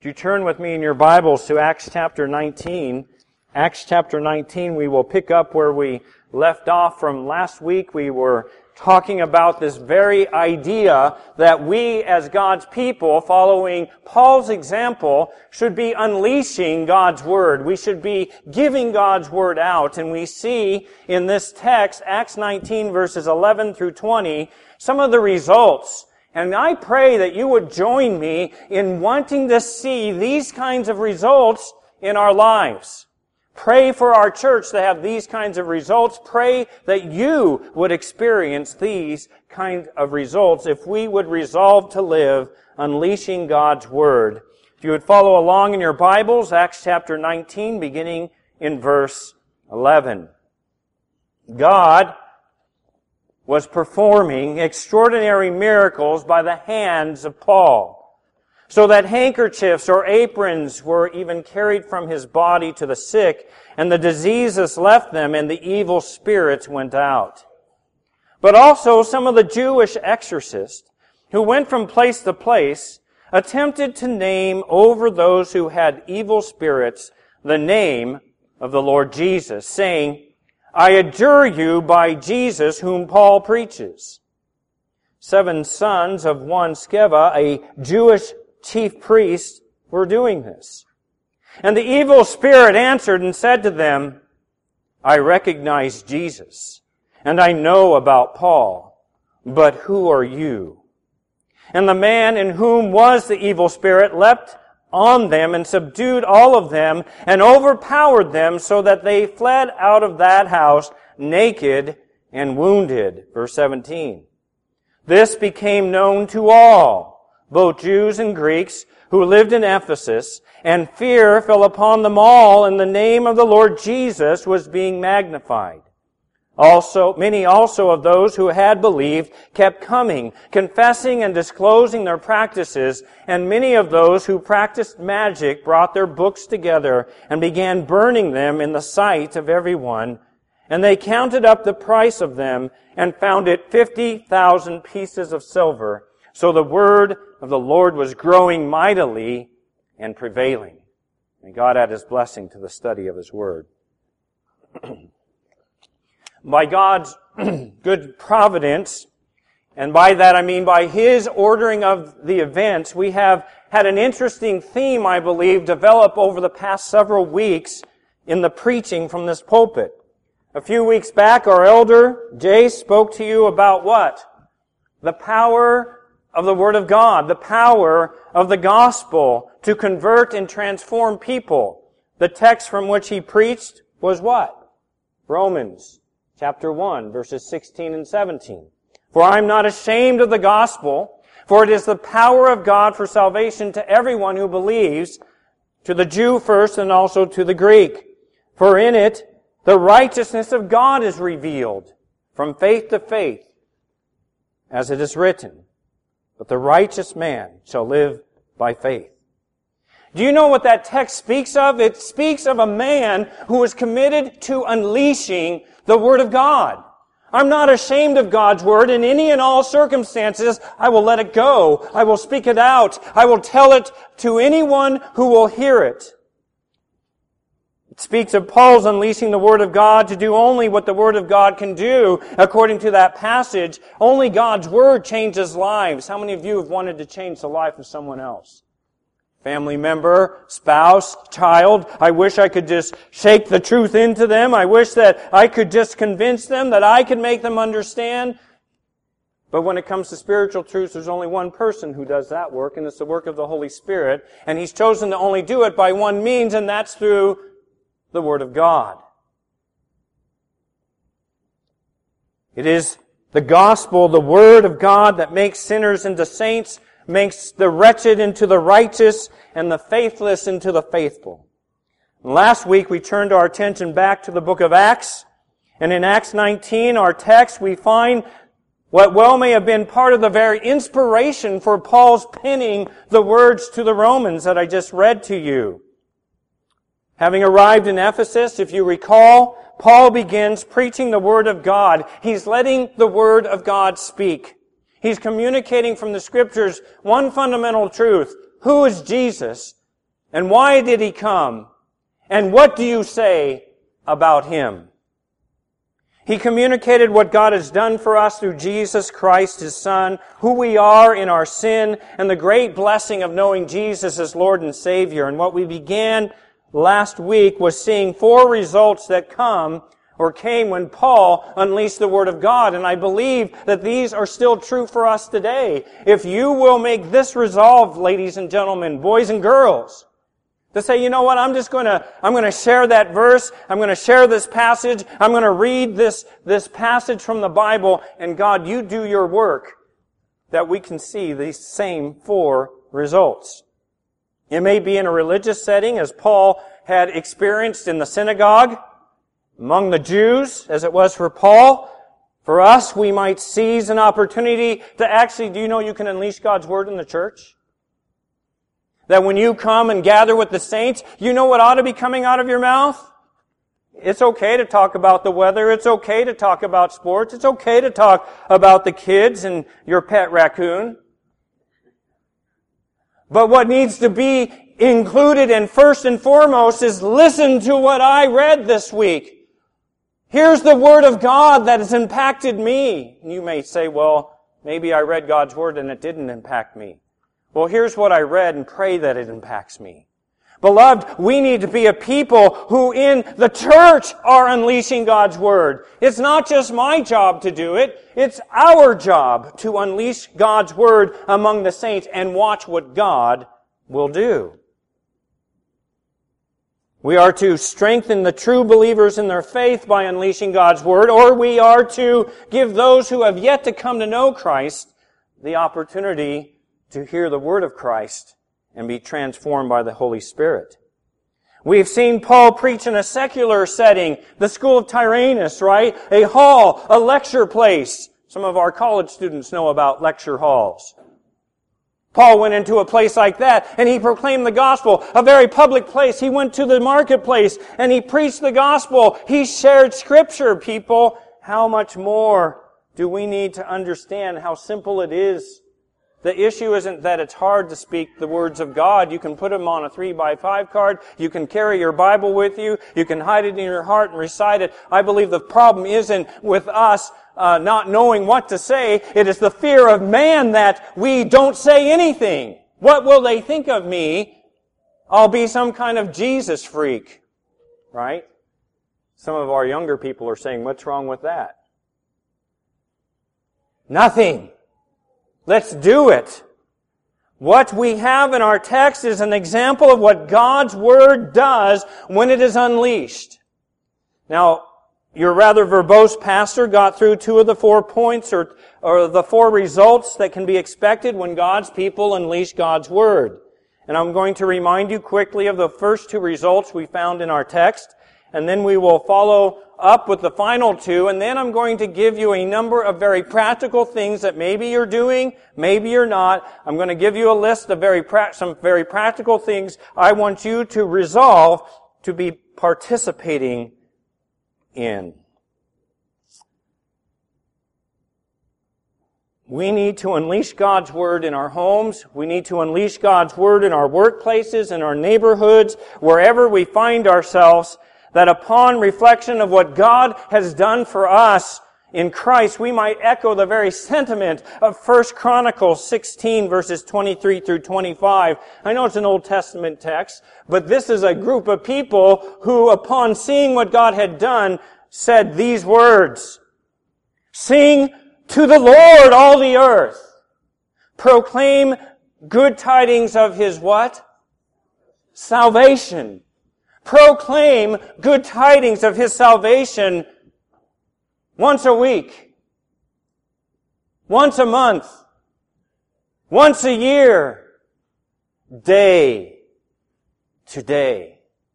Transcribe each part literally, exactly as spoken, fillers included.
Would you turn with me in your Bibles to Acts chapter nineteen? Acts chapter nineteen, we will pick up where we left off from last week. We were talking about this very idea that we as God's people, following Paul's example, should be unleashing God's Word. We should be giving God's Word out. And we see in this text, Acts nineteen verses eleven through twenty, some of the results. And I pray that you would join me in wanting to see these kinds of results in our lives. Pray for our church to have these kinds of results. Pray that you would experience these kinds of results if we would resolve to live unleashing God's Word. If you would follow along in your Bibles, Acts chapter nineteen, beginning in verse eleven. God was performing extraordinary miracles by the hands of Paul, so that handkerchiefs or aprons were even carried from his body to the sick, and the diseases left them, and the evil spirits went out. But also some of the Jewish exorcists, who went from place to place, attempted to name over those who had evil spirits the name of the Lord Jesus, saying, I adjure you by Jesus whom Paul preaches. Seven sons of one Sceva, a Jewish chief priest, were doing this. And the evil spirit answered and said to them, I recognize Jesus, and I know about Paul, but who are you? And the man in whom was the evil spirit leapt on them and subdued all of them and overpowered them so that they fled out of that house naked and wounded. Verse seventeen. This became known to all, both Jews and Greeks, who lived in Ephesus, and fear fell upon them all, and the name of the Lord Jesus was being magnified. Also, many also of those who had believed kept coming, confessing and disclosing their practices, and many of those who practiced magic brought their books together and began burning them in the sight of everyone. And they counted up the price of them and found it fifty thousand pieces of silver. So the word of the Lord was growing mightily and prevailing. May God add His blessing to the study of His Word. By God's good providence, and by that I mean by His ordering of the events, we have had an interesting theme, I believe, develop over the past several weeks in the preaching from this pulpit. A few weeks back, our elder, Jay, spoke to you about what? The power of the Word of God, the power of the gospel to convert and transform people. The text from which he preached was what? Romans chapter one, verses sixteen and seventeen. For I am not ashamed of the gospel, for it is the power of God for salvation to everyone who believes, to the Jew first and also to the Greek. For in it the righteousness of God is revealed from faith to faith, as it is written, but the righteous man shall live by faith. Do you know what that text speaks of? It speaks of a man who is committed to unleashing the Word of God. I'm not ashamed of God's Word. In any and all circumstances, I will let it go. I will speak it out. I will tell it to anyone who will hear it. It speaks of Paul's unleashing the Word of God to do only what the Word of God can do. According to that passage, only God's Word changes lives. How many of you have wanted to change the life of someone else? Family member, spouse, child. I wish I could just shake the truth into them. I wish that I could just convince them, that I could make them understand. But when it comes to spiritual truths, there's only one person who does that work, and it's the work of the Holy Spirit. And He's chosen to only do it by one means, and that's through the Word of God. It is the gospel, the Word of God, that makes sinners into saints, makes the wretched into the righteous, and the faithless into the faithful. And last week we turned our attention back to the book of Acts, and in Acts nineteen, our text, we find what well may have been part of the very inspiration for Paul's penning the words to the Romans that I just read to you. Having arrived in Ephesus, if you recall, Paul begins preaching the Word of God. He's letting the Word of God speak. He's communicating from the Scriptures one fundamental truth. Who is Jesus? And why did He come? And what do you say about Him? He communicated what God has done for us through Jesus Christ, His Son, who we are in our sin, and the great blessing of knowing Jesus as Lord and Savior. And what we began last week was seeing four results that come or came when Paul unleashed the Word of God. And I believe that these are still true for us today. If you will make this resolve, ladies and gentlemen, boys and girls, to say, you know what, I'm just going to, I'm going to share that verse, I'm going to share this passage, I'm going to read this, this passage from the Bible, and God, you do your work, that we can see these same four results. It may be in a religious setting, as Paul had experienced in the synagogue, among the Jews, as it was for Paul. For us, we might seize an opportunity to actually, do you know you can unleash God's Word in the church? That when you come and gather with the saints, you know what ought to be coming out of your mouth? It's okay to talk about the weather. It's okay to talk about sports. It's okay to talk about the kids and your pet raccoon. But what needs to be included and first and foremost is listen to what I read this week. Here's the Word of God that has impacted me. And you may say, well, maybe I read God's Word and it didn't impact me. Well, here's what I read and pray that it impacts me. Beloved, we need to be a people who in the church are unleashing God's Word. It's not just my job to do it. It's our job to unleash God's Word among the saints and watch what God will do. We are to strengthen the true believers in their faith by unleashing God's Word, or we are to give those who have yet to come to know Christ the opportunity to hear the Word of Christ and be transformed by the Holy Spirit. We've seen Paul preach in a secular setting, the school of Tyrannus, right? A hall, a lecture place. Some of our college students know about lecture halls. Paul went into a place like that and he proclaimed the gospel, a very public place. He went to the marketplace and he preached the gospel. He shared Scripture, people. How much more do we need to understand how simple it is? The issue isn't that it's hard to speak the words of God. You can put them on a three by five card. You can carry your Bible with you. You can hide it in your heart and recite it. I believe the problem isn't with us uh, not knowing what to say. It is the fear of man that we don't say anything. What will they think of me? I'll be some kind of Jesus freak. Right? Some of our younger people are saying, what's wrong with that? Nothing. Let's do it. What we have in our text is an example of what God's Word does when it is unleashed. Now, your rather verbose pastor got through two of the four points or, or the four results that can be expected when God's people unleash God's Word. And I'm going to remind you quickly of the first two results we found in our text, and then we will follow up with the final two, and then I'm going to give you a number of very practical things that maybe you're doing, maybe you're not. I'm going to give you a list of very pra- some very practical things I want you to resolve to be participating in. We need to unleash God's Word in our homes. We need to unleash God's Word in our workplaces, in our neighborhoods, wherever we find ourselves, that upon reflection of what God has done for us in Christ, we might echo the very sentiment of First Chronicles sixteen, verses twenty-three through twenty-five. I know it's an Old Testament text, but this is a group of people who, upon seeing what God had done, said these words, "Sing to the Lord, all the earth. Proclaim good tidings of His" what? Salvation. Proclaim good tidings of His salvation once a week, once a month, once a year, day to day.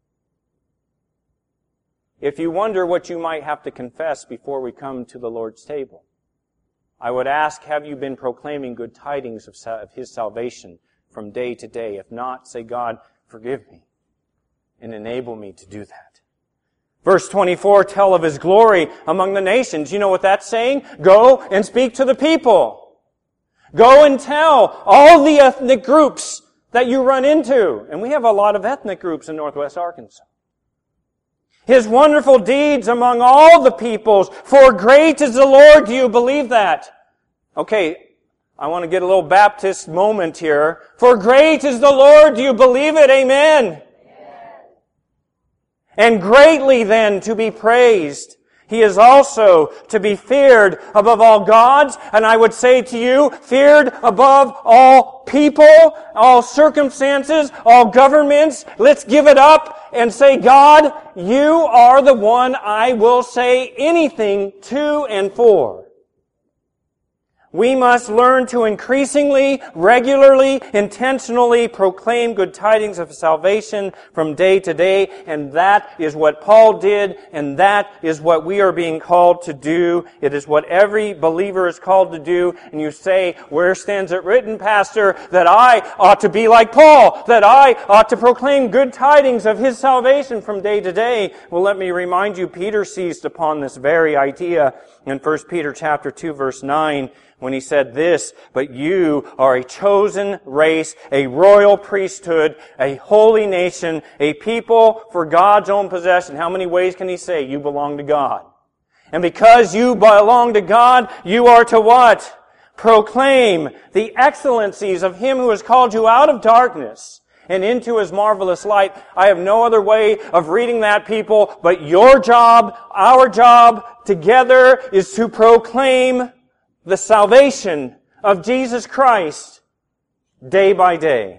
If you wonder what you might have to confess before we come to the Lord's table, I would ask, have you been proclaiming good tidings of, of His salvation from day to day? If not, say, God, forgive me and enable me to do that. Verse twenty-four, tell of His glory among the nations. You know what that's saying? Go and speak to the people. Go and tell all the ethnic groups that you run into. And we have a lot of ethnic groups in Northwest Arkansas. His wonderful deeds among all the peoples. For great is the Lord. Do you believe that? Okay, I want to get a little Baptist moment here. For great is the Lord. Do you believe it? Amen. And greatly then to be praised. He is also to be feared above all gods, and I would say to you, feared above all people, all circumstances, all governments. Let's give it up and say, God, you are the one I will say anything to and for. We must learn to increasingly, regularly, intentionally proclaim good tidings of salvation from day to day, and that is what Paul did, and that is what we are being called to do. It is what every believer is called to do, and you say, where stands it written, Pastor, that I ought to be like Paul, that I ought to proclaim good tidings of his salvation from day to day? Well, let me remind you, Peter seized upon this very idea in First Peter chapter two, verse nine, when he said this, but you are a chosen race, a royal priesthood, a holy nation, a people for God's own possession. How many ways can he say you belong to God? And because you belong to God, you are to what? Proclaim the excellencies of Him who has called you out of darkness and into His marvelous light. I have no other way of reading that, people, but your job, our job together is to proclaim the salvation of Jesus Christ day by day.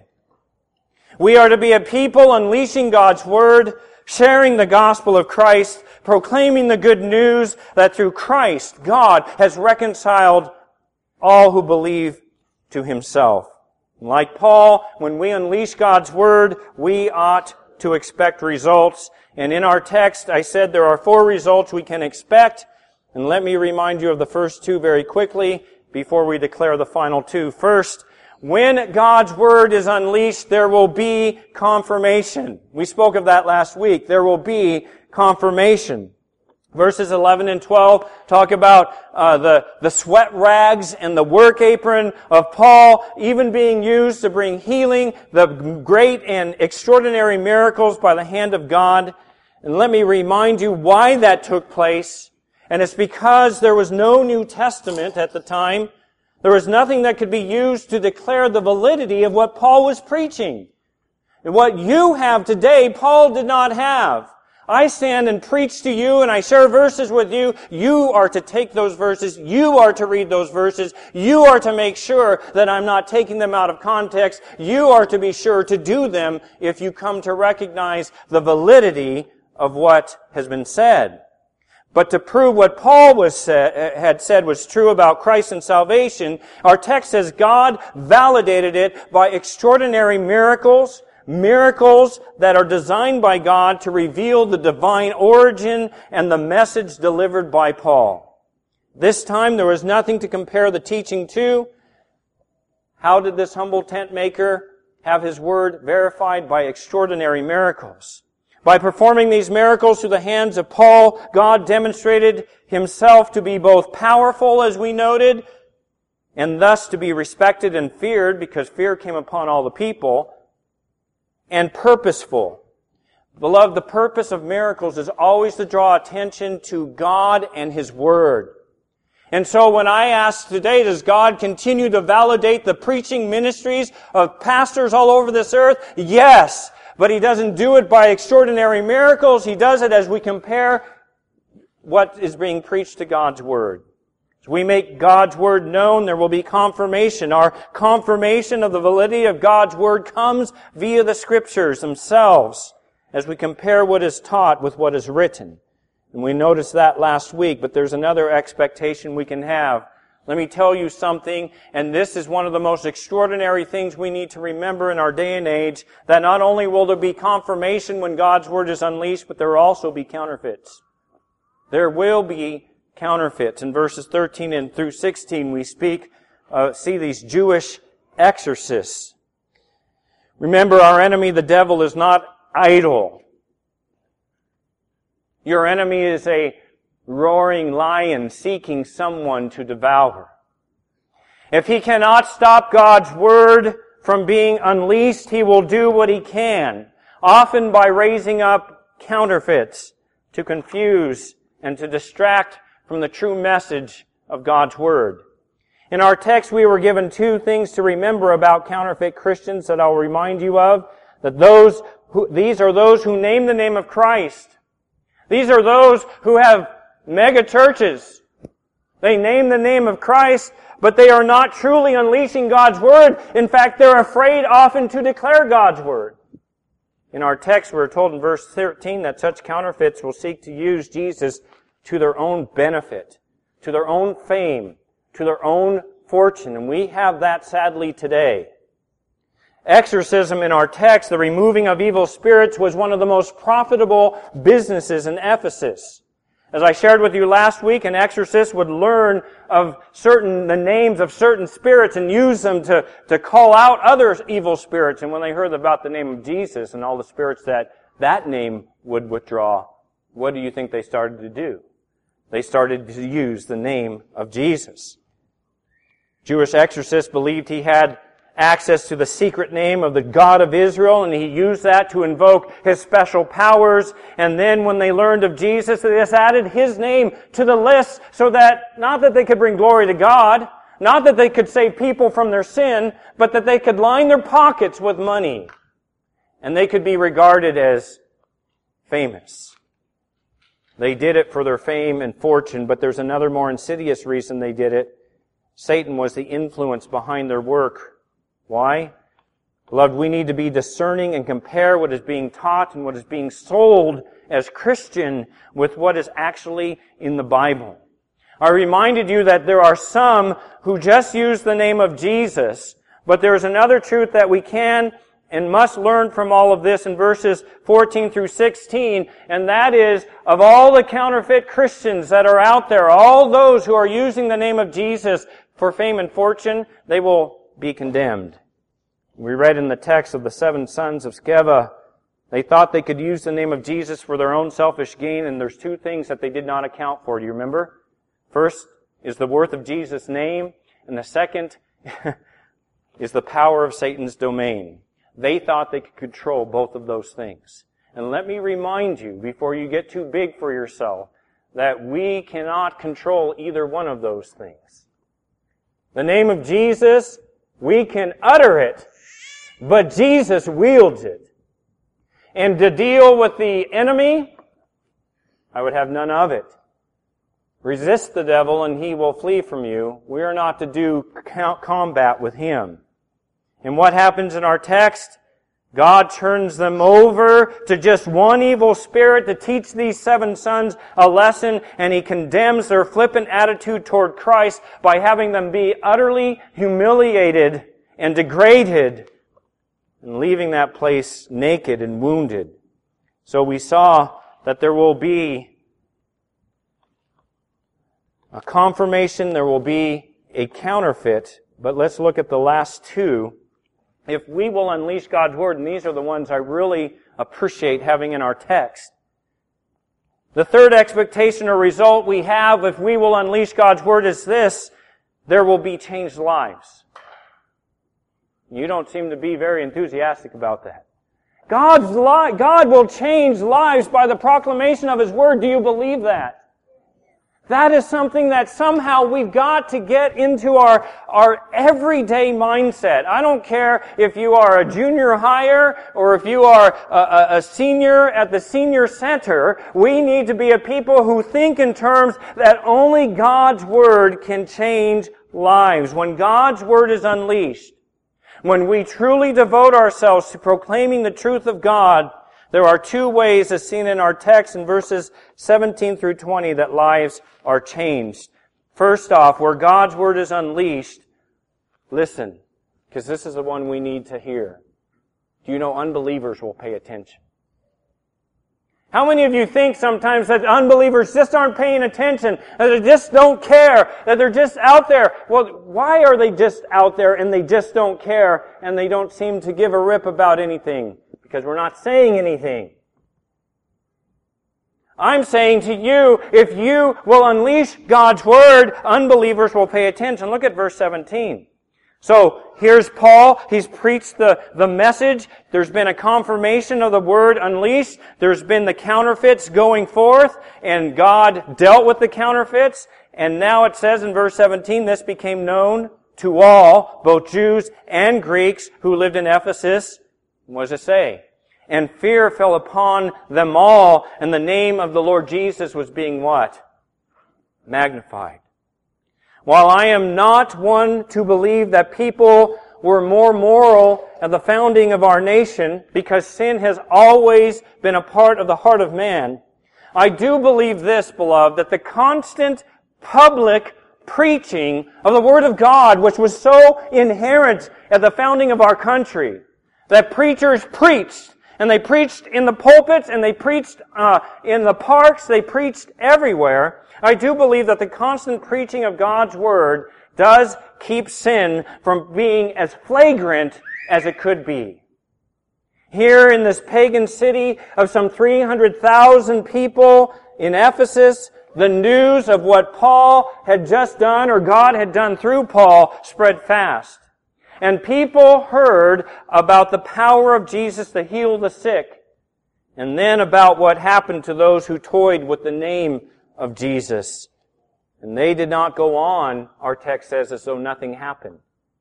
We are to be a people unleashing God's Word, sharing the gospel of Christ, proclaiming the good news that through Christ, God has reconciled all who believe to Himself. Like Paul, when we unleash God's Word, we ought to expect results. And in our text, I said there are four results we can expect. And let me remind you of the first two very quickly before we declare the final two. First, when God's Word is unleashed, there will be confirmation. We spoke of that last week. There will be confirmation. Verses eleven and twelve talk about uh, the, the sweat rags and the work apron of Paul even being used to bring healing, the great and extraordinary miracles by the hand of God. And let me remind you why that took place. And it's because there was no New Testament at the time. There was nothing that could be used to declare the validity of what Paul was preaching. And what you have today, Paul did not have. I stand and preach to you and I share verses with you. You are to take those verses. You are to read those verses. You are to make sure that I'm not taking them out of context. You are to be sure to do them if you come to recognize the validity of what has been said. But to prove what Paul was said, had said was true about Christ and salvation, our text says God validated it by extraordinary miracles, miracles that are designed by God to reveal the divine origin and the message delivered by Paul. This time there was nothing to compare the teaching to. How did this humble tent maker have his word verified? By extraordinary miracles. By performing these miracles through the hands of Paul, God demonstrated Himself to be both powerful, as we noted, and thus to be respected and feared, because fear came upon all the people, and purposeful. Beloved, the purpose of miracles is always to draw attention to God and His Word. And so when I ask today, does God continue to validate the preaching ministries of pastors all over this earth? Yes. But He doesn't do it by extraordinary miracles. He does it as we compare what is being preached to God's Word. As we make God's Word known, there will be confirmation. Our confirmation of the validity of God's Word comes via the Scriptures themselves as we compare what is taught with what is written. And we noticed that last week, but there's another expectation we can have. Let me tell you something, and this is one of the most extraordinary things we need to remember in our day and age, that not only will there be confirmation when God's Word is unleashed, but there will also be counterfeits. There will be counterfeits. In verses thirteen and through sixteen, we speak, uh, see these Jewish exorcists. Remember, our enemy, the devil, is not idle. Your enemy is a roaring lion seeking someone to devour. If he cannot stop God's Word from being unleashed, he will do what he can, often by raising up counterfeits to confuse and to distract from the true message of God's Word. In our text, we were given two things to remember about counterfeit Christians that I'll remind you of. That those who, these are those who name the name of Christ. These are those who have mega churches. They name the name of Christ, but they are not truly unleashing God's Word. In fact, they're afraid often to declare God's Word. In our text, we're told in verse thirteen that such counterfeits will seek to use Jesus to their own benefit, to their own fame, to their own fortune. And we have that sadly today. Exorcism in our text, the removing of evil spirits, was one of the most profitable businesses in Ephesus. As I shared with you last week, an exorcist would learn of certain, the names of certain spirits and use them to, to call out other evil spirits. And when they heard about the name of Jesus and all the spirits that that name would withdraw, what do you think they started to do? They started to use the name of Jesus. Jewish exorcists believed he had access to the secret name of the God of Israel, and he used that to invoke his special powers. And then when they learned of Jesus, they just added his name to the list so that, not that they could bring glory to God, not that they could save people from their sin, but that they could line their pockets with money. And they could be regarded as famous. They did it for their fame and fortune, but there's another more insidious reason they did it. Satan was the influence behind their work. Why? Beloved, we need to be discerning and compare what is being taught and what is being sold as Christian with what is actually in the Bible. I reminded you that there are some who just use the name of Jesus, but there is another truth that we can and must learn from all of this in verses fourteen through sixteen, and that is, of all the counterfeit Christians that are out there, all those who are using the name of Jesus for fame and fortune, they will be condemned. We read in the text of the seven sons of Sceva, they thought they could use the name of Jesus for their own selfish gain, and there's two things that they did not account for. Do you remember? First is the worth of Jesus' name, and the second is the power of Satan's domain. They thought they could control both of those things. And let me remind you, before you get too big for yourself, that we cannot control either one of those things. The name of Jesus, we can utter it, but Jesus wields it. And to deal with the enemy, I would have none of it. Resist the devil and he will flee from you. We are not to do combat with him. And what happens in our text? God turns them over to just one evil spirit to teach these seven sons a lesson, and He condemns their flippant attitude toward Christ by having them be utterly humiliated and degraded and leaving that place naked and wounded. So we saw that there will be a confirmation, there will be a counterfeit, but let's look at the last two. If we will unleash God's Word, and these are the ones I really appreciate having in our text. The third expectation or result we have if we will unleash God's Word is this: there will be changed lives. You don't seem to be very enthusiastic about that. God's li- God will change lives by the proclamation of His Word. Do you believe that? That is something that somehow we've got to get into our, our everyday mindset. I don't care if you are a junior higher or if you are a, a senior at the senior center. We need to be a people who think in terms that only God's Word can change lives. When God's Word is unleashed, when we truly devote ourselves to proclaiming the truth of God, there are two ways, as seen in our text in verses seventeen through twenty, that lives are changed. First off, where God's Word is unleashed, listen, because this is the one we need to hear. Do you know unbelievers will pay attention? How many of you think sometimes that unbelievers just aren't paying attention, that they just don't care, that they're just out there? Well, why are they just out there and they just don't care and they don't seem to give a rip about anything? Because we're not saying anything. I'm saying to you, if you will unleash God's Word, unbelievers will pay attention. Look at verse seventeen. So, here's Paul. He's preached the, the message. There's been a confirmation of the word unleashed. There's been the counterfeits going forth, and God dealt with the counterfeits. And now it says in verse seventeen, this became known to all, both Jews and Greeks, who lived in Ephesus. What does it say? And fear fell upon them all, and the name of the Lord Jesus was being what? Magnified. While I am not one to believe that people were more moral at the founding of our nation, because sin has always been a part of the heart of man, I do believe this, beloved, that the constant public preaching of the Word of God, which was so inherent at the founding of our country, that preachers preached, and they preached in the pulpits, and they preached uh, in the parks, they preached everywhere. I do believe that the constant preaching of God's Word does keep sin from being as flagrant as it could be. Here in this pagan city of some three hundred thousand people in Ephesus, the news of what Paul had just done, or God had done through Paul, spread fast. And people heard about the power of Jesus to heal the sick, and then about what happened to those who toyed with the name of Jesus. And they did not go on, our text says, as though nothing happened.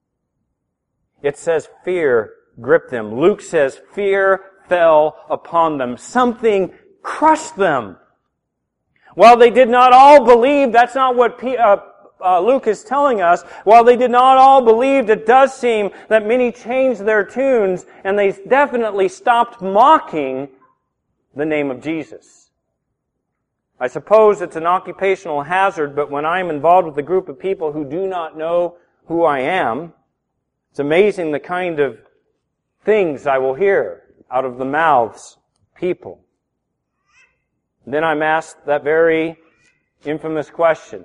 It says fear gripped them. Luke says fear fell upon them. Something crushed them. While they did not all believe, that's not what P, uh, uh, Luke is telling us. While they did not all believe, it does seem that many changed their tunes, and they definitely stopped mocking the name of Jesus. I suppose it's an occupational hazard, but when I'm involved with a group of people who do not know who I am, it's amazing the kind of things I will hear out of the mouths of people. And then I'm asked that very infamous question.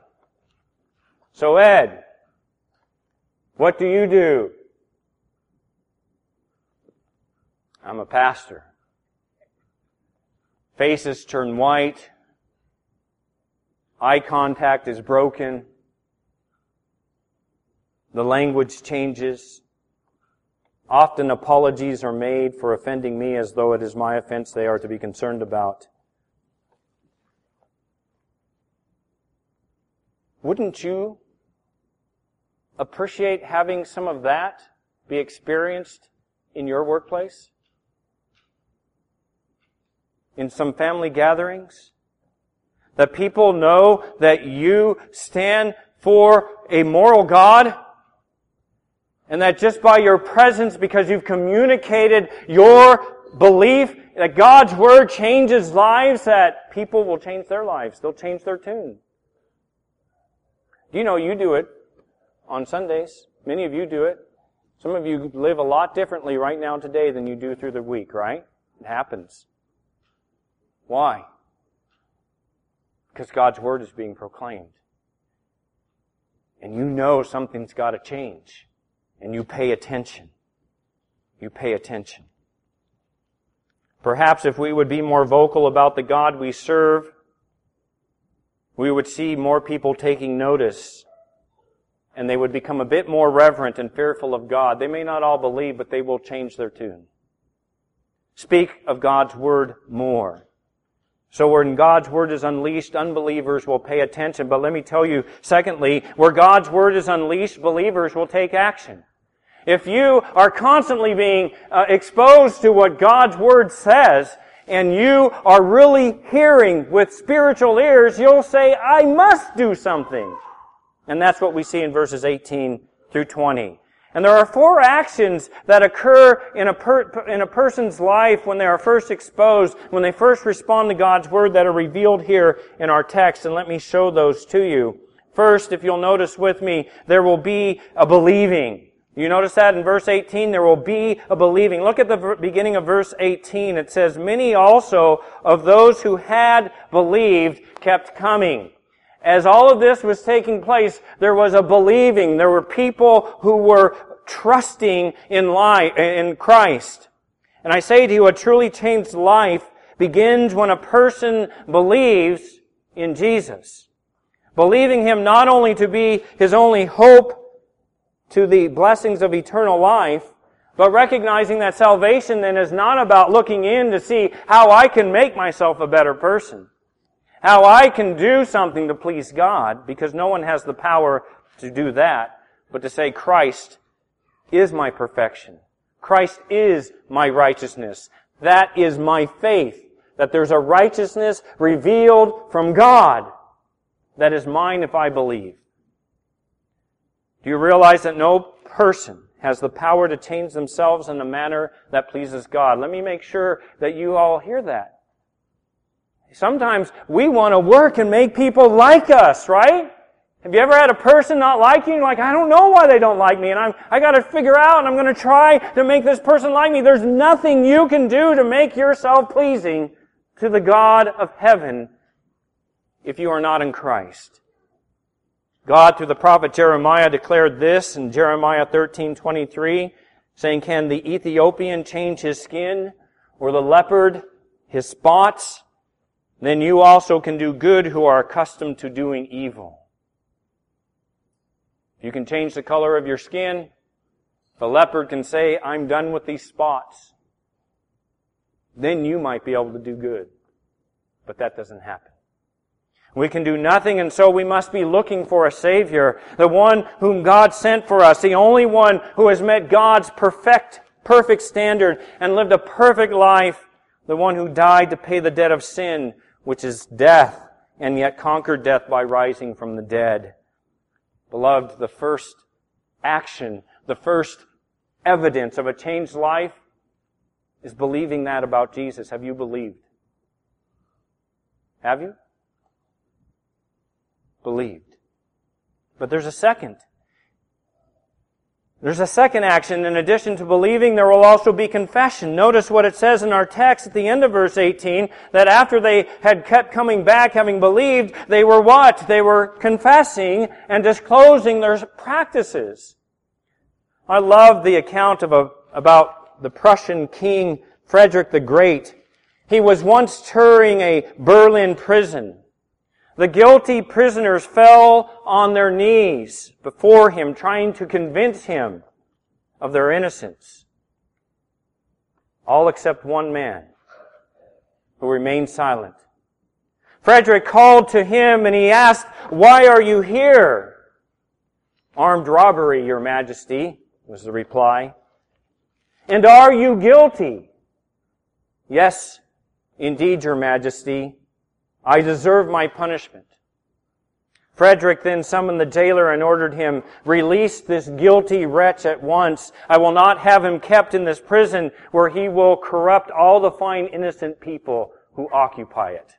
So Ed, what do you do? I'm a pastor. Faces turn white. Eye contact is broken. The language changes. Often apologies are made for offending me as though it is my offense they are to be concerned about. Wouldn't you appreciate having some of that be experienced in your workplace? In some family gatherings? That people know that you stand for a moral God, and that just by your presence, because you've communicated your belief that God's Word changes lives, that people will change their lives. They'll change their tune. Do you know you do it on Sundays? Many of you do it. Some of you live a lot differently right now today than you do through the week, right? It happens. Why? Because God's Word is being proclaimed. And you know something's got to change. And you pay attention. You pay attention. Perhaps if we would be more vocal about the God we serve, we would see more people taking notice. And they would become a bit more reverent and fearful of God. They may not all believe, but they will change their tune. Speak of God's Word more. So when God's Word is unleashed, unbelievers will pay attention. But let me tell you, secondly, where God's Word is unleashed, believers will take action. If you are constantly being uh, exposed to what God's Word says, and you are really hearing with spiritual ears, you'll say, I must do something. And that's what we see in verses eighteen through twenty. And there are four actions that occur in a per, in a person's life when they are first exposed, when they first respond to God's Word, that are revealed here in our text. And let me show those to you. First, if you'll notice with me, there will be a believing. You notice that in verse eighteen, there will be a believing. Look at the beginning of verse eighteen. It says, many also of those who had believed kept coming. As all of this was taking place, there was a believing. There were people who were trusting in life, in Christ. And I say to you, a truly changed life begins when a person believes in Jesus. Believing Him not only to be his only hope to the blessings of eternal life, but recognizing that salvation then is not about looking in to see how I can make myself a better person, how I can do something to please God, because no one has the power to do that, but to say Christ is my perfection. Christ is my righteousness. That is my faith, that there's a righteousness revealed from God that is mine if I believe. Do you realize that no person has the power to change themselves in a manner that pleases God? Let me make sure that you all hear that. Sometimes we want to work and make people like us, right? Have you ever had a person not like you? Like, I don't know why they don't like me, and I'm, I got to figure out, and I'm going to try to make this person like me. There's nothing you can do to make yourself pleasing to the God of heaven if you are not in Christ. God, through the prophet Jeremiah, declared this in Jeremiah thirteen twenty-three, saying, "Can the Ethiopian change his skin, or the leopard his spots? Then you also can do good who are accustomed to doing evil." You can change the color of your skin. The leopard can say, "I'm done with these spots." Then you might be able to do good. But that doesn't happen. We can do nothing, and so we must be looking for a Savior, the one whom God sent for us, the only one who has met God's perfect, perfect standard and lived a perfect life, the one who died to pay the debt of sin, which is death, and yet conquered death by rising from the dead. Beloved, the first action, the first evidence of a changed life is believing that about Jesus. Have you believed? Have you? Believed. But there's a second. There's a second action. In addition to believing, there will also be confession. Notice what it says in our text at the end of verse eighteen, that after they had kept coming back, having believed, they were what? They were confessing and disclosing their practices. I love the account of a, about the Prussian king Frederick the Great. He was once touring a Berlin prison. The guilty prisoners fell on their knees before him, trying to convince him of their innocence. All except one man, who remained silent. Frederick called to him and he asked, "Why are you here?" "Armed robbery, Your Majesty," was the reply. "And are you guilty?" "Yes, indeed, Your Majesty. I deserve my punishment." Frederick then summoned the jailer and ordered him, "Release this guilty wretch at once. I will not have him kept in this prison where he will corrupt all the fine innocent people who occupy it."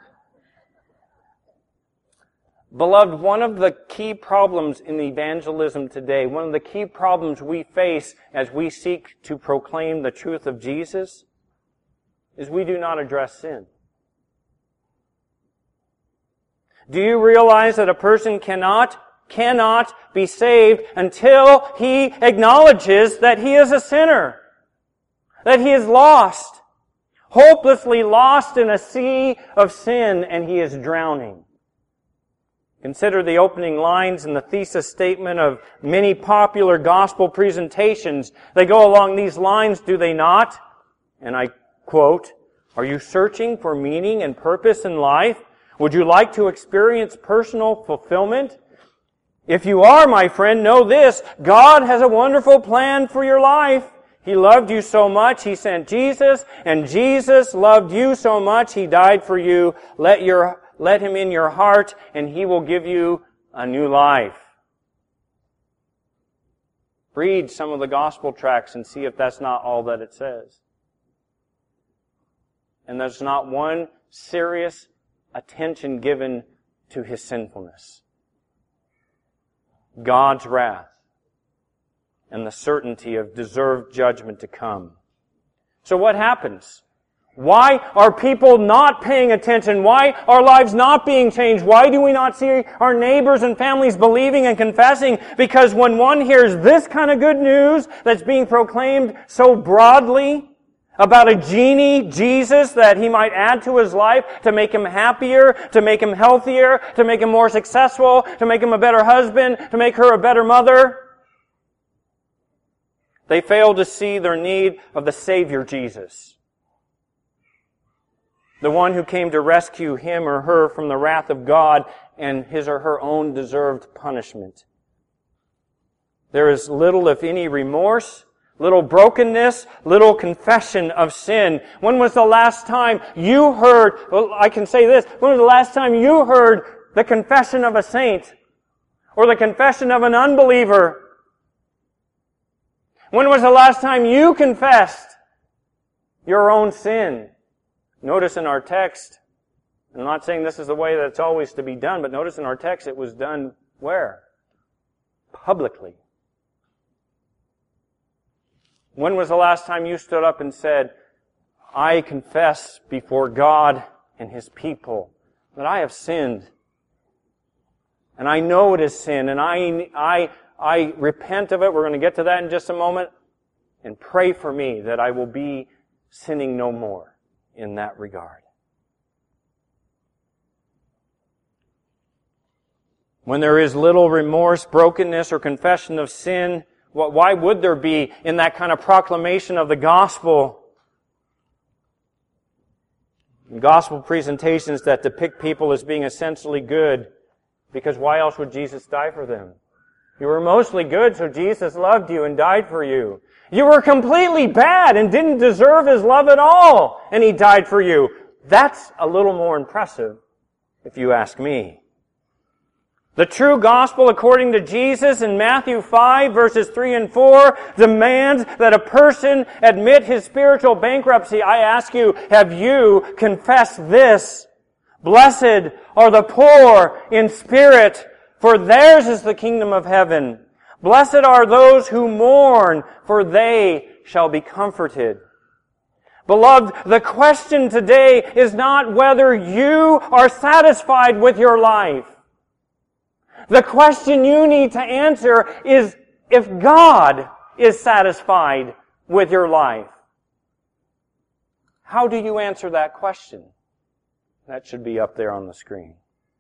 Beloved, one of the key problems in evangelism today, one of the key problems we face as we seek to proclaim the truth of Jesus, is we do not address sin. Do you realize that a person cannot, cannot be saved until he acknowledges that he is a sinner? That he is lost, hopelessly lost in a sea of sin, and he is drowning. Consider the opening lines in the thesis statement of many popular gospel presentations. They go along these lines, do they not? And I quote, "Are you searching for meaning and purpose in life? Would you like to experience personal fulfillment? If you are, my friend, know this: God has a wonderful plan for your life. He loved you so much, He sent Jesus, and Jesus loved you so much, He died for you. Let your, let Him in your heart, and He will give you a new life." Read some of the gospel tracts and see if that's not all that it says. And there's not one serious attention given to his sinfulness, God's wrath, and the certainty of deserved judgment to come. So what happens? Why are people not paying attention? Why are lives not being changed? Why do we not see our neighbors and families believing and confessing? Because when one hears this kind of good news that's being proclaimed so broadly, about a genie, Jesus, that he might add to his life to make him happier, to make him healthier, to make him more successful, to make him a better husband, to make her a better mother, They fail to see their need of the Savior Jesus, the one who came to rescue him or her from the wrath of God and his or her own deserved punishment. There is little, if any, remorse, little brokenness, little confession of sin. When was the last time you heard, well, I can say this, when was the last time you heard the confession of a saint or the confession of an unbeliever? When was the last time you confessed your own sin? Notice in our text, I'm not saying this is the way that it's always to be done, but notice in our text it was done where? Publicly. When was the last time you stood up and said, I confess before God and His people that I have sinned, and I know it is sin, and I, I, I repent of it. We're going to get to that in just a moment. And pray for me that I will be sinning no more in that regard. When there is little remorse, brokenness, or confession of sin, why would there be in that kind of proclamation of the gospel? Gospel presentations that depict people as being essentially good, because why else would Jesus die for them? You were mostly good, so Jesus loved you and died for you. You were completely bad and didn't deserve His love at all, and He died for you. That's a little more impressive, if you ask me. The true gospel, according to Jesus in Matthew five, verses three and four, demands that a person admit his spiritual bankruptcy. I ask you, have you confessed this? Blessed are the poor in spirit, for theirs is the kingdom of heaven. Blessed are those who mourn, for they shall be comforted. Beloved, the question today is not whether you are satisfied with your life. The question you need to answer is if God is satisfied with your life. How do you answer that question? That should be up there on the screen.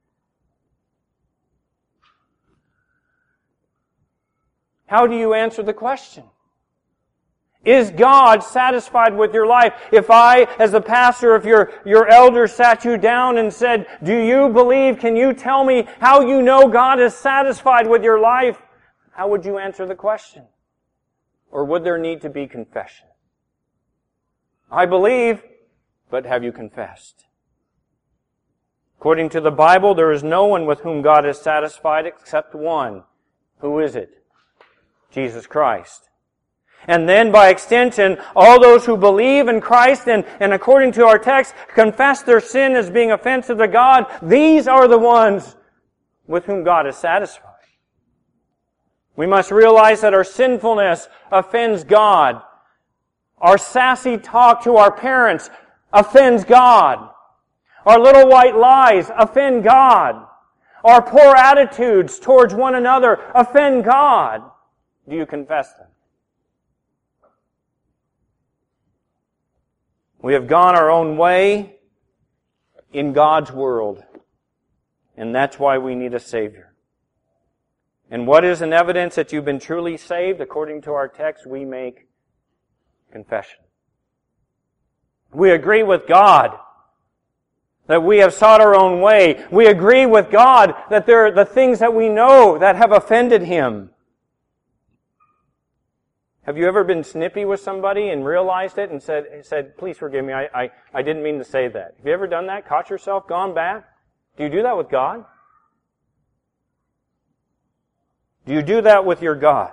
How do you answer the question? Is God satisfied with your life? If I, as the pastor, if your, your elder sat you down and said, do you believe, can you tell me how you know God is satisfied with your life? How would you answer the question? Or would there need to be confession? I believe, but have you confessed? According to the Bible, there is no one with whom God is satisfied except one. Who is it? Jesus Christ. And then, by extension, all those who believe in Christ and, and according to our text, confess their sin as being offensive to God, these are the ones with whom God is satisfied. We must realize that our sinfulness offends God. Our sassy talk to our parents offends God. Our little white lies offend God. Our poor attitudes towards one another offend God. Do you confess them? We have gone our own way in God's world, and that's why we need a Savior. And what is an evidence that you've been truly saved? According to our text, we make confession. We agree with God that we have sought our own way. We agree with God that there are the things that we know that have offended Him. Have you ever been snippy with somebody and realized it and said, said please forgive me, I, I, I didn't mean to say that? Have you ever done that? Caught yourself, gone back? Do you do that with God? Do you do that with your God?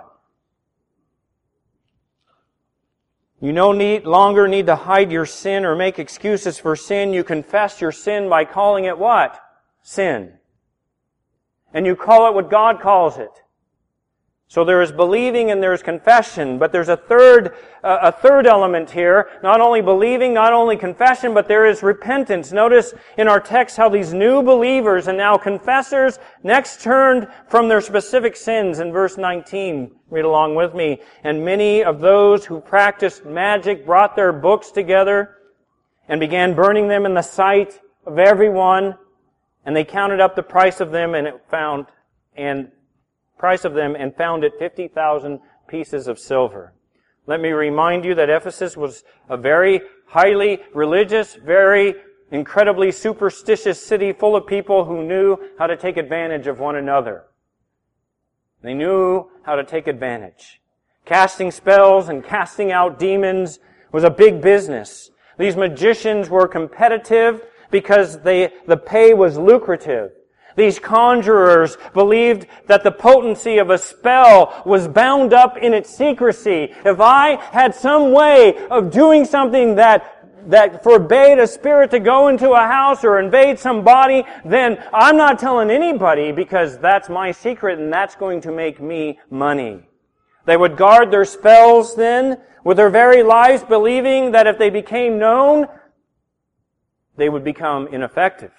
You no need, longer need to hide your sin or make excuses for sin. You confess your sin by calling it what? Sin. And you call it what God calls it. So there is believing and there is confession, but there's a third, uh, a third element here. Not only believing, not only confession, but there is repentance. Notice in our text how these new believers and now confessors next turned from their specific sins in verse nineteen. Read along with me. And many of those who practiced magic brought their books together and began burning them in the sight of everyone. And they counted up the price of them and it found, and price of them and found it fifty thousand pieces of silver. Let me remind you that Ephesus was a very highly religious, very incredibly superstitious city full of people who knew how to take advantage of one another. They knew how to take advantage. Casting spells and casting out demons was a big business. These magicians were competitive because they, the pay was lucrative. These conjurers believed that the potency of a spell was bound up in its secrecy. If I had some way of doing something that that forbade a spirit to go into a house or invade some body, then I'm not telling anybody because that's my secret and that's going to make me money. They would guard their spells then with their very lives, believing that if they became known, they would become ineffective.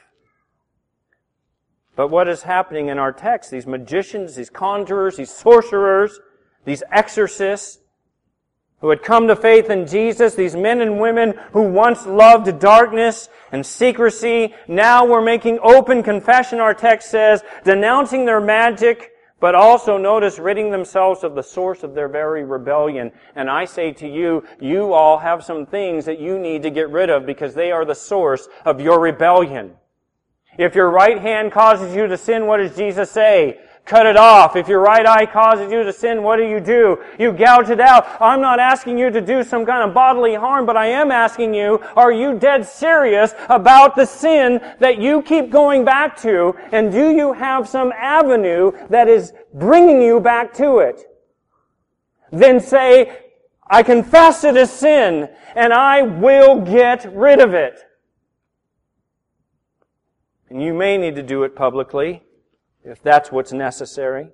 But what is happening in our text? These magicians, these conjurers, these sorcerers, these exorcists, who had come to faith in Jesus, these men and women who once loved darkness and secrecy, now were making open confession, our text says, denouncing their magic, but also, notice, ridding themselves of the source of their very rebellion. And I say to you, you all have some things that you need to get rid of because they are the source of your rebellion. If your right hand causes you to sin, what does Jesus say? Cut it off. If your right eye causes you to sin, what do you do? You gouge it out. I'm not asking you to do some kind of bodily harm, but I am asking you, are you dead serious about the sin that you keep going back to? And do you have some avenue that is bringing you back to it? Then say, I confess it as sin, and I will get rid of it. And you may need to do it publicly, if that's what's necessary.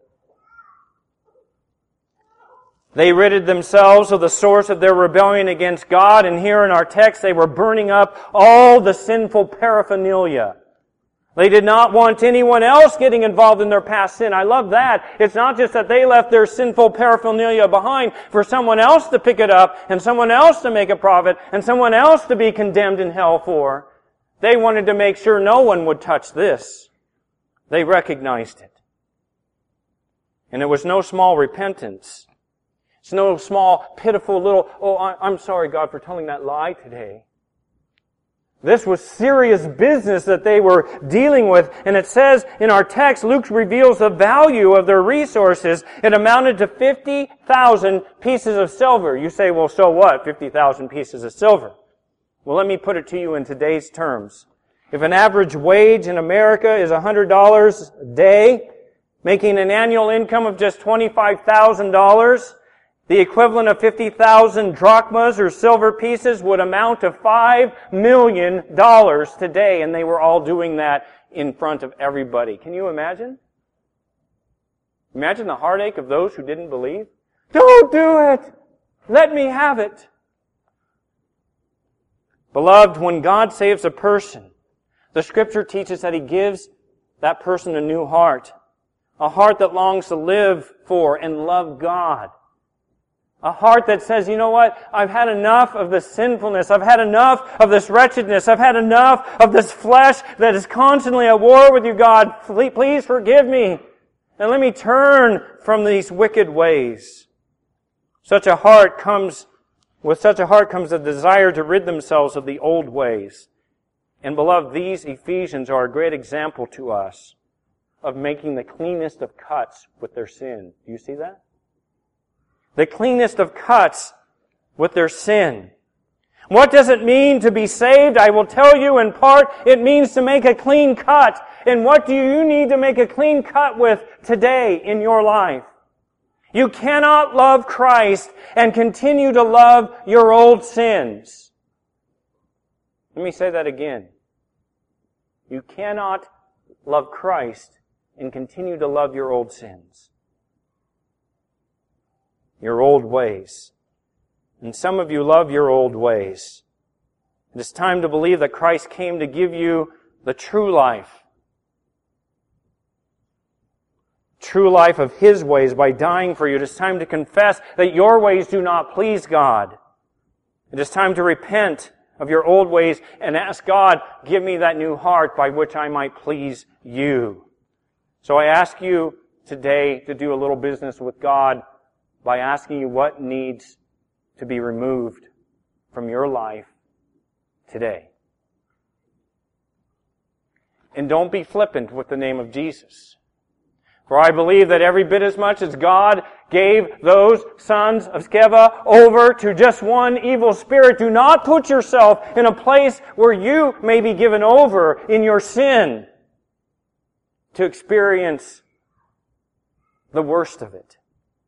They ridded themselves of the source of their rebellion against God, and here in our text they were burning up all the sinful paraphernalia. They did not want anyone else getting involved in their past sin. I love that. It's not just that they left their sinful paraphernalia behind for someone else to pick it up, and someone else to make a profit, and someone else to be condemned in hell for. They wanted to make sure no one would touch this. They recognized it. And it was no small repentance. It's no small, pitiful little, oh, I'm sorry, God, for telling that lie today. This was serious business that they were dealing with. And it says in our text, Luke reveals the value of their resources. It amounted to fifty thousand pieces of silver. You say, well, so what? fifty thousand pieces of silver. Well, let me put it to you in today's terms. If an average wage in America is one hundred dollars a day, making an annual income of just twenty-five thousand dollars, the equivalent of fifty thousand drachmas or silver pieces would amount to five million dollars today, and they were all doing that in front of everybody. Can you imagine? Imagine the heartache of those who didn't believe. Don't do it! Let me have it! Beloved, when God saves a person, the Scripture teaches that He gives that person a new heart. A heart that longs to live for and love God. A heart that says, you know what? I've had enough of this sinfulness. I've had enough of this wretchedness. I've had enough of this flesh that is constantly at war with you, God. Please forgive me. And let me turn from these wicked ways. Such a heart comes, with such a heart comes a desire to rid themselves of the old ways. And beloved, these Ephesians are a great example to us of making the cleanest of cuts with their sin. Do you see that? The cleanest of cuts with their sin. What does it mean to be saved? I will tell you in part, it means to make a clean cut. And what do you need to make a clean cut with today in your life? You cannot love Christ and continue to love your old sins. Let me say that again. You cannot love Christ and continue to love your old sins. Your old ways. And some of you love your old ways. It is time to believe that Christ came to give you the true life. True life of His ways by dying for you. It is time to confess that your ways do not please God. It is time to repent of your old ways and ask God, give me that new heart by which I might please you. So I ask you today to do a little business with God by asking you what needs to be removed from your life today. And don't be flippant with the name of Jesus. For I believe that every bit as much as God gave those sons of Sceva over to just one evil spirit, do not put yourself in a place where you may be given over in your sin to experience the worst of it.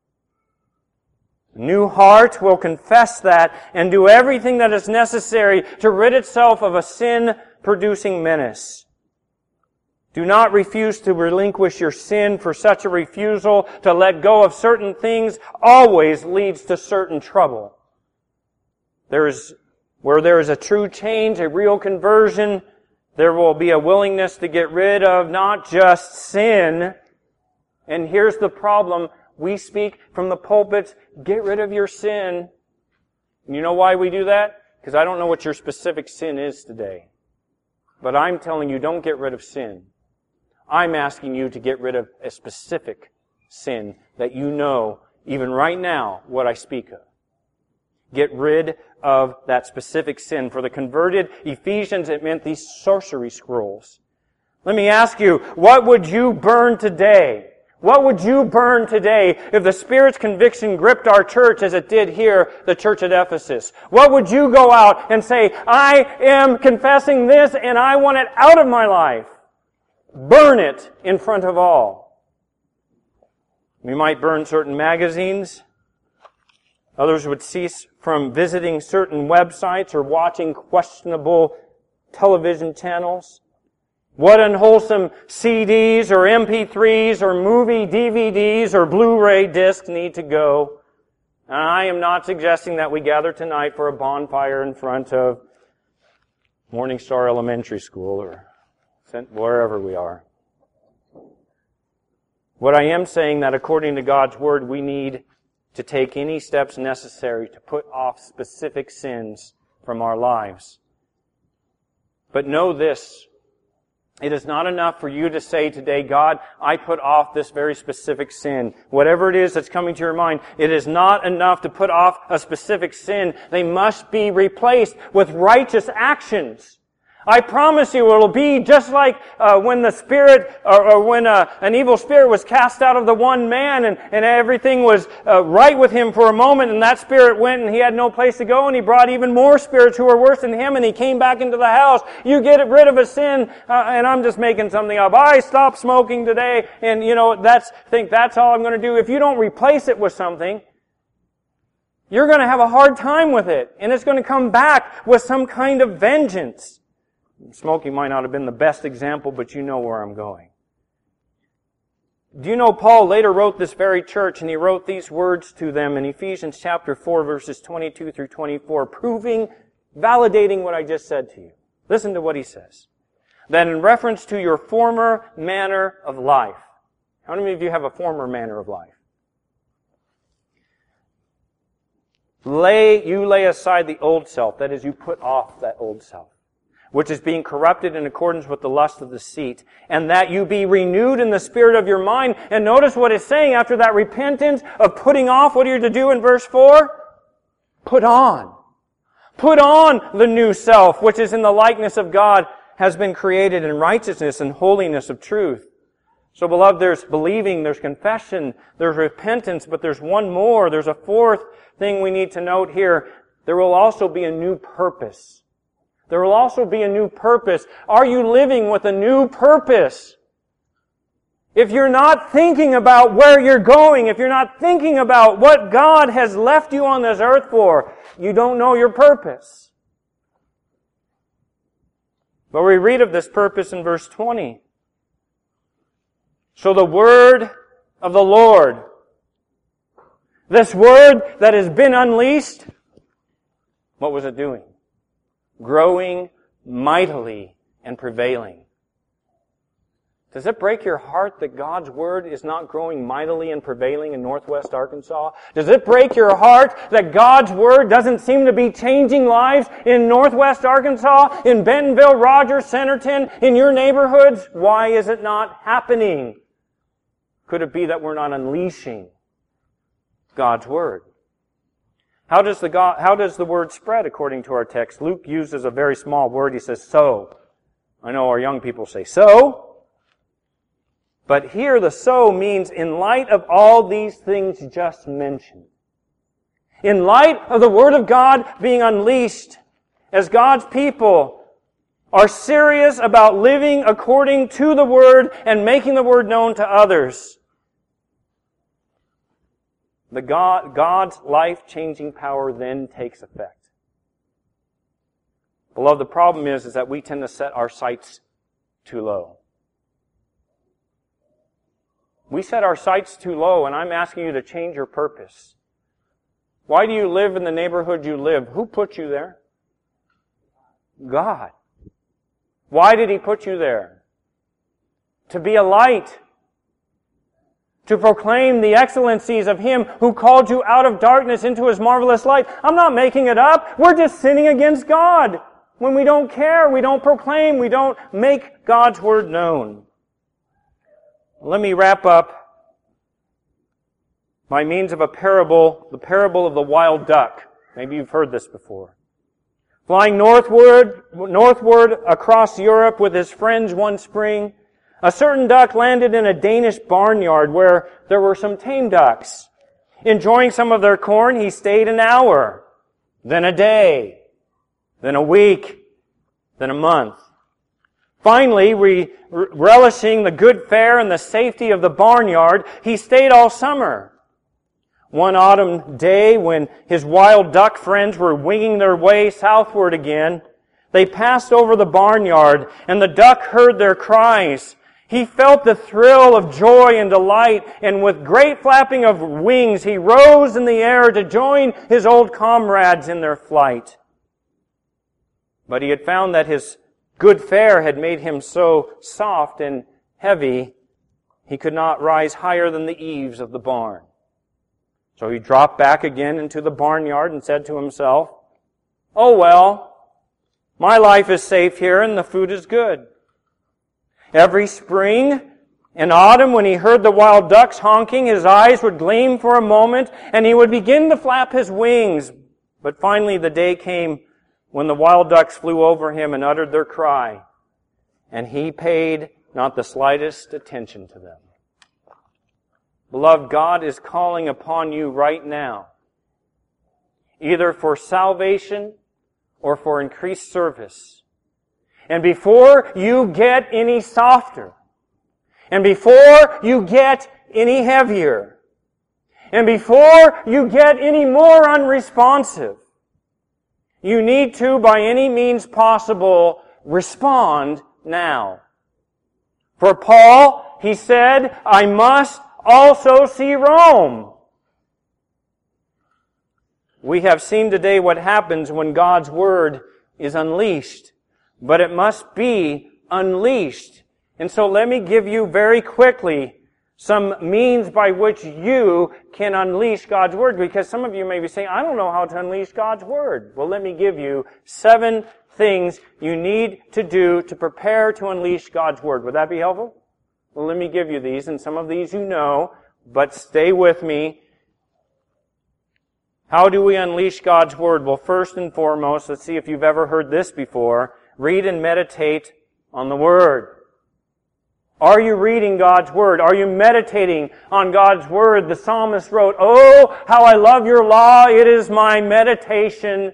A new heart will confess that and do everything that is necessary to rid itself of a sin-producing menace. Do not refuse to relinquish your sin, for such a refusal to let go of certain things always leads to certain trouble. There is, where there is a true change, a real conversion, there will be a willingness to get rid of not just sin. And here's the problem. We speak from the pulpits, get rid of your sin. And you know why we do that? Because I don't know what your specific sin is today. But I'm telling you, don't get rid of sin. I'm asking you to get rid of a specific sin that you know, even right now, what I speak of. Get rid of that specific sin. For the converted Ephesians, it meant these sorcery scrolls. Let me ask you, what would you burn today? What would you burn today if the Spirit's conviction gripped our church as it did here, the church at Ephesus? What would you go out and say, I am confessing this and I want it out of my life? Burn it in front of all. We might burn certain magazines. Others would cease from visiting certain websites or watching questionable television channels. What unwholesome C Ds or M P threes or movie D V Ds or Blu-ray discs need to go. And I am not suggesting that we gather tonight for a bonfire in front of Morning Star Elementary School or wherever we are. What I am saying that according to God's Word, we need to take any steps necessary to put off specific sins from our lives. But know this, it is not enough for you to say today, God, I put off this very specific sin. Whatever it is that's coming to your mind, it is not enough to put off a specific sin. They must be replaced with righteous actions. I promise you it'll be just like uh, when the spirit, or, or when uh, an evil spirit was cast out of the one man and, and everything was uh, right with him for a moment, and that spirit went and he had no place to go and he brought even more spirits who were worse than him and he came back into the house. You get rid of a sin, uh, and I'm just making something up. I stopped smoking today and, you know, that's, think that's all I'm going to do. If you don't replace it with something, you're going to have a hard time with it and it's going to come back with some kind of vengeance. Smoking might not have been the best example, but you know where I'm going. Do you know Paul later wrote this very church, and he wrote these words to them in Ephesians chapter four, verses twenty-two through twenty-four, proving, validating what I just said to you. Listen to what he says. That in reference to your former manner of life. How many of you have a former manner of life? Lay, you lay aside the old self. That is, you put off that old self, which is being corrupted in accordance with the lust of deceit, and that you be renewed in the spirit of your mind. And notice what it's saying after that repentance of putting off. What are you to do in verse four? Put on. Put on the new self, which is in the likeness of God, has been created in righteousness and holiness of truth. So, beloved, there's believing, there's confession, there's repentance, but there's one more. There's a fourth thing we need to note here. There will also be a new purpose. There will also be a new purpose. Are you living with a new purpose? If you're not thinking about where you're going, if you're not thinking about what God has left you on this earth for, you don't know your purpose. But we read of this purpose in verse twenty. So the word of the Lord, this word that has been unleashed, what was it doing? Growing mightily and prevailing. Does it break your heart that God's Word is not growing mightily and prevailing in Northwest Arkansas? Does it break your heart that God's Word doesn't seem to be changing lives in Northwest Arkansas, in Bentonville, Rogers, Centerton, in your neighborhoods? Why is it not happening? Could it be that we're not unleashing God's Word? How does the God, how does the word spread according to our text? Luke uses a very small word. He says, so. I know our young people say, so. But here the so means in light of all these things just mentioned. In light of the Word of God being unleashed, as God's people are serious about living according to the Word and making the Word known to others, the God, God's life-changing power then takes effect. Beloved, the problem is, is that we tend to set our sights too low. We set our sights too low, and I'm asking you to change your purpose. Why do you live in the neighborhood you live? Who put you there? God. Why did He put you there? To be a light. To proclaim the excellencies of Him who called you out of darkness into His marvelous light. I'm not making it up. We're just sinning against God. When we don't care, we don't proclaim, we don't make God's Word known. Let me wrap up by means of a parable, the parable of the wild duck. Maybe you've heard this before. Flying northward, northward across Europe with his friends one spring, a certain duck landed in a Danish barnyard where there were some tame ducks. Enjoying some of their corn, he stayed an hour, then a day, then a week, then a month. Finally, re- relishing the good fare and the safety of the barnyard, he stayed all summer. One autumn day, when his wild duck friends were winging their way southward again, they passed over the barnyard, and the duck heard their cries. He felt the thrill of joy and delight, and with great flapping of wings, he rose in the air to join his old comrades in their flight. But he had found that his good fare had made him so soft and heavy, he could not rise higher than the eaves of the barn. So he dropped back again into the barnyard and said to himself, "Oh well, my life is safe here and the food is good." Every spring and autumn, when he heard the wild ducks honking, his eyes would gleam for a moment and he would begin to flap his wings. But finally the day came when the wild ducks flew over him and uttered their cry, and he paid not the slightest attention to them. Beloved, God is calling upon you right now, either for salvation or for increased service. And before you get any softer, and before you get any heavier, and before you get any more unresponsive, you need to, by any means possible, respond now. For Paul, he said, "I must also see Rome." We have seen today what happens when God's Word is unleashed, but it must be unleashed. And so let me give you very quickly some means by which you can unleash God's Word, because some of you may be saying, "I don't know how to unleash God's Word." Well, let me give you seven things you need to do to prepare to unleash God's Word. Would that be helpful? Well, let me give you these, and some of these you know, but stay with me. How do we unleash God's Word? Well, first and foremost, let's see if you've ever heard this before. Read and meditate on the Word. Are you reading God's Word? Are you meditating on God's Word? The psalmist wrote, "Oh, how I love your law. It is my meditation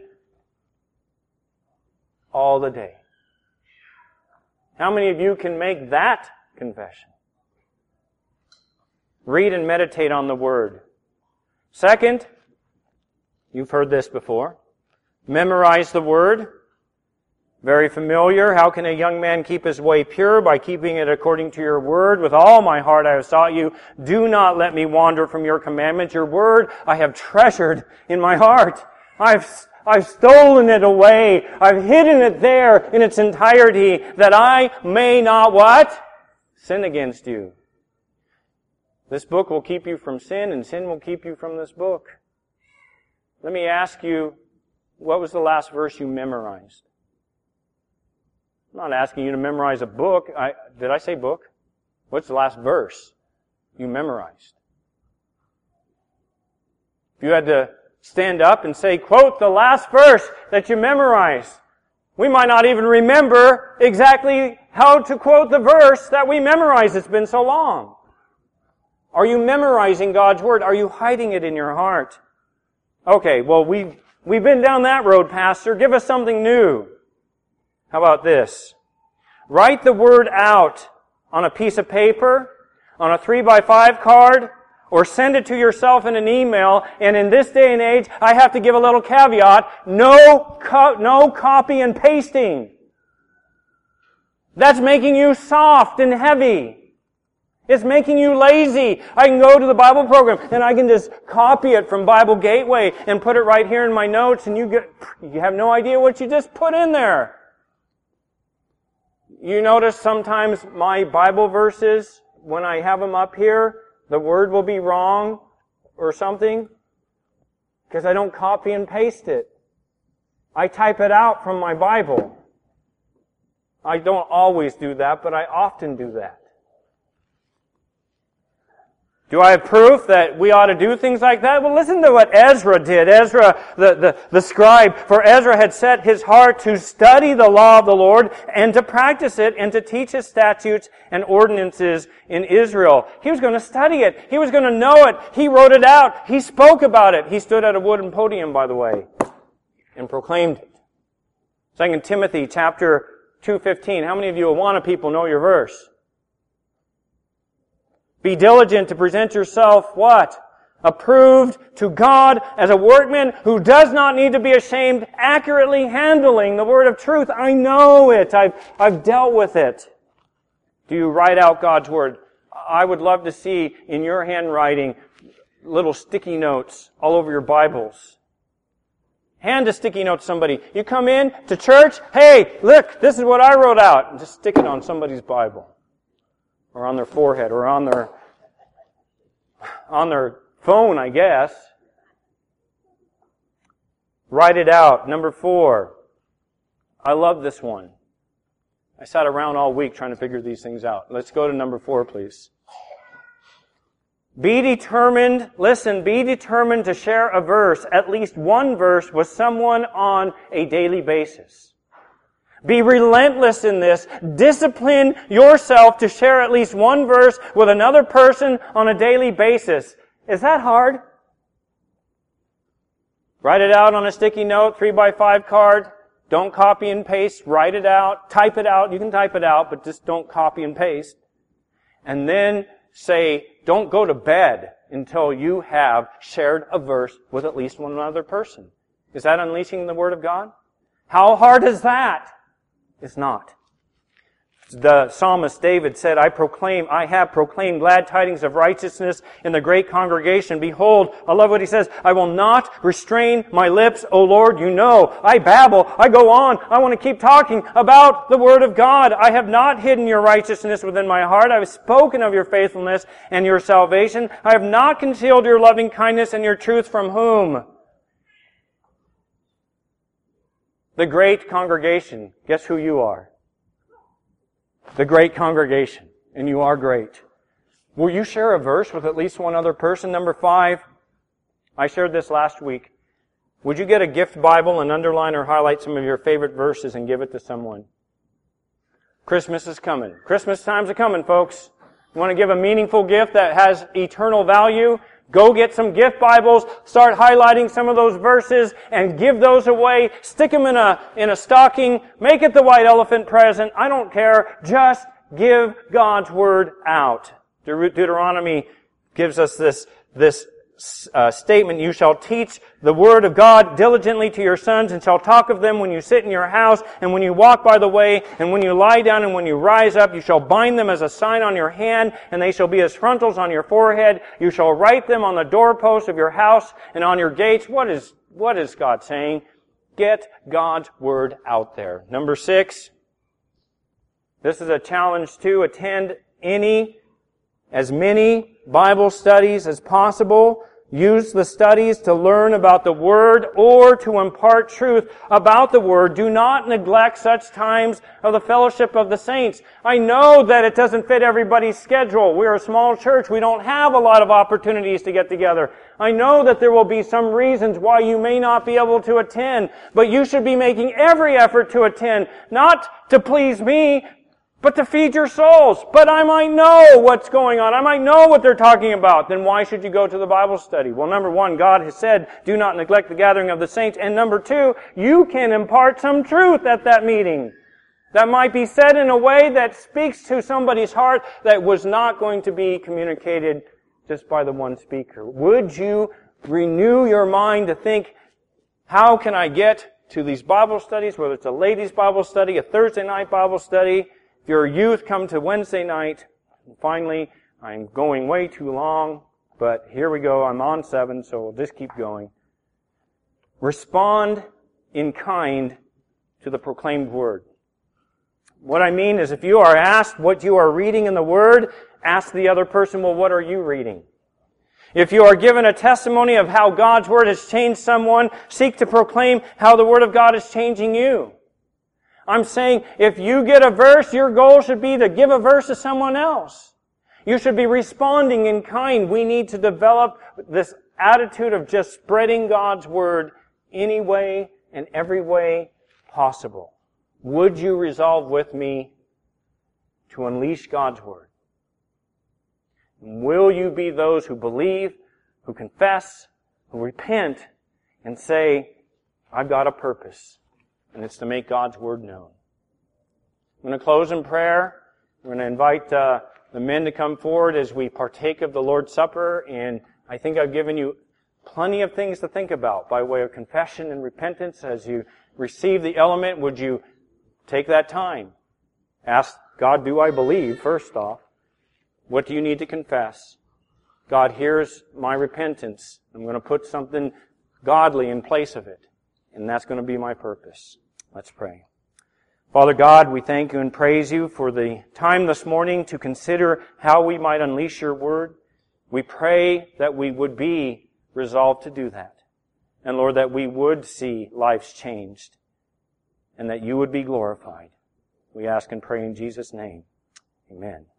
all the day." How many of you can make that confession? Read and meditate on the Word. Second, you've heard this before. Memorize the Word. Very familiar. How can a young man keep his way pure? By keeping it according to your word. With all my heart I have sought you. Do not let me wander from your commandments. Your word I have treasured in my heart. I've, I've stolen it away. I've hidden it there in its entirety, that I may not what? Sin against you. This book will keep you from sin, and sin will keep you from this book. Let me ask you, what was the last verse you memorized? I'm not asking you to memorize a book. I, did I say book? What's the last verse you memorized? If you had to stand up and say, quote the last verse that you memorized. We might not even remember exactly how to quote the verse that we memorized. It's been so long. Are you memorizing God's Word? Are you hiding it in your heart? Okay, well, we've, we've been down that road, Pastor. Give us something new. How about this? Write the Word out on a piece of paper, on a three by five card, or send it to yourself in an email. And in this day and age, I have to give a little caveat. No, co- no copy and pasting. That's making you soft and heavy. It's making you lazy. I can go to the Bible program and I can just copy it from Bible Gateway and put it right here in my notes, and you get, you have no idea what you just put in there. You notice sometimes my Bible verses, when I have them up here, the word will be wrong or something because I don't copy and paste it. I type it out from my Bible. I don't always do that, but I often do that. Do I have proof that we ought to do things like that? Well, listen to what Ezra did. Ezra, the, the, the scribe, for Ezra had set his heart to study the law of the Lord and to practice it and to teach his statutes and ordinances in Israel. He was going to study it. He was going to know it. He wrote it out. He spoke about it. He stood at a wooden podium, by the way, and proclaimed it. Second Timothy chapter two fifteen. How many of you Awana people know your verse? Be diligent to present yourself, what? Approved to God as a workman who does not need to be ashamed, accurately handling the word of truth. I know it. I've, I've dealt with it. Do you write out God's word? I would love to see in your handwriting little sticky notes all over your Bibles. Hand a sticky note to somebody. You come in to church, hey, look, this is what I wrote out. And just stick it on somebody's Bible. Or on their forehead, or on their on their phone, I guess. Write it out. Number four. I love this one. I sat around all week trying to figure these things out. Let's go to number four, please. Be determined, listen, be determined to share a verse, at least one verse, with someone on a daily basis. Be relentless in this. Discipline yourself to share at least one verse with another person on a daily basis. Is that hard? Write it out on a sticky note, three by five card. Don't copy and paste. Write it out. Type it out. You can type it out, but just don't copy and paste. And then say, don't go to bed until you have shared a verse with at least one other person. Is that unleashing the Word of God? How hard is that? It's not. The psalmist David said, I proclaim, I have proclaimed glad tidings of righteousness in the great congregation. Behold, I love what he says, I will not restrain my lips, O Lord, you know. I babble, I go on, I want to keep talking about the Word of God. I have not hidden your righteousness within my heart. I have spoken of your faithfulness and your salvation. I have not concealed your loving kindness and your truth from whom? The great congregation. Guess who you are? The great congregation. And you are great. Will you share a verse with at least one other person? Number five. I shared this last week. Would you get a gift Bible and underline or highlight some of your favorite verses and give it to someone? Christmas is coming. Christmas time's a coming, folks. You want to give a meaningful gift that has eternal value? Go get some gift Bibles, start highlighting some of those verses, and give those away. Stick them in a, in a stocking. Make it the white elephant present. I don't care. Just give God's Word out. Deut- Deuteronomy gives us this, this uh, statement. You shall teach the Word of God diligently to your sons, and shall talk of them when you sit in your house, and when you walk by the way, and when you lie down, and when you rise up. You shall bind them as a sign on your hand, and they shall be as frontals on your forehead. You shall write them on the doorposts of your house and on your gates. What is, what is God saying? Get God's Word out there. Number six. This is a challenge too. Attend any, as many Bible studies as possible. use the studies to learn about the Word or to impart truth about the Word. Do not neglect such times of the fellowship of the saints. I know that it doesn't fit everybody's schedule. We're a small church. We don't have a lot of opportunities to get together. I know that there will be some reasons why you may not be able to attend, but you should be making every effort to attend, not to please me, but to feed your souls. But I might know what's going on. I might know what they're talking about. Then why should you go to the Bible study? Well, number one, God has said, do not neglect the gathering of the saints. And number two, you can impart some truth at that meeting that might be said in a way that speaks to somebody's heart that was not going to be communicated just by the one speaker. Would you renew your mind to think, how can I get to these Bible studies, whether it's a ladies' Bible study, a Thursday night Bible study? If you're a youth, come to Wednesday night. And finally, I'm going way too long, but here we go. I'm on seven, so we'll just keep going. Respond in kind to the proclaimed Word. What I mean is, if you are asked what you are reading in the Word, ask the other person, well, what are you reading? If you are given a testimony of how God's Word has changed someone, seek to proclaim how the Word of God is changing you. I'm saying, if you get a verse, your goal should be to give a verse to someone else. You should be responding in kind. We need to develop this attitude of just spreading God's Word any way and every way possible. Would you resolve with me to unleash God's Word? Will you be those who believe, who confess, who repent, and say, I've got a purpose, and it's to make God's Word known? I'm going to close in prayer. We're going to invite uh, the men to come forward as we partake of the Lord's Supper, and I think I've given you plenty of things to think about by way of confession and repentance. As you receive the element, would you take that time? Ask God, do I believe, first off? What do you need to confess? God, here's my repentance. I'm going to put something godly in place of it, and that's going to be my purpose. Let's pray. Father God, we thank you and praise you for the time this morning to consider how we might unleash your Word. We pray that we would be resolved to do that. And Lord, that we would see lives changed and that you would be glorified. We ask and pray in Jesus' name. Amen.